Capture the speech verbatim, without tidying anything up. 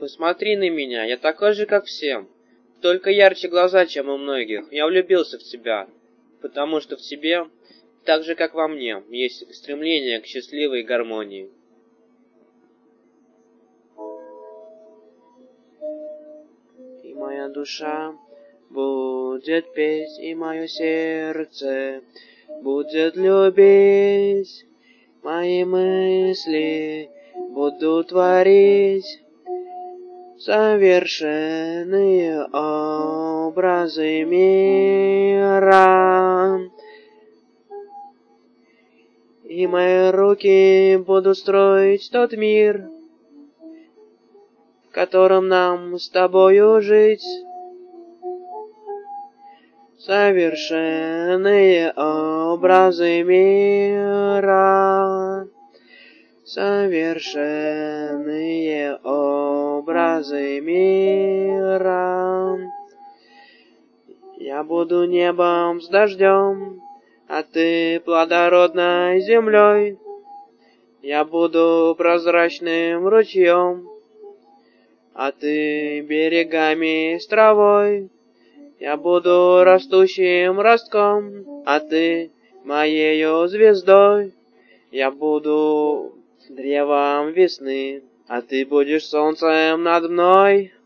Посмотри на меня, я такой же, как все. Только ярче глаза, чем у многих. Я влюбился в тебя, потому что в тебе, так же, как во мне, есть стремление к счастливой гармонии. И моя душа будет петь, и мое сердце будет любить. Мои мысли буду творить совершенные образы мира. И мои руки будут строить тот мир, в котором нам с тобою жить. Совершенные образы мира. Совершенные образы мира. Я буду небом с дождем, а ты плодородной землей. Я буду прозрачным ручьем, а ты берегами с травой. Я буду растущим ростком, а ты моею звездой. Я буду древом весны, а ты будешь солнцем над мной.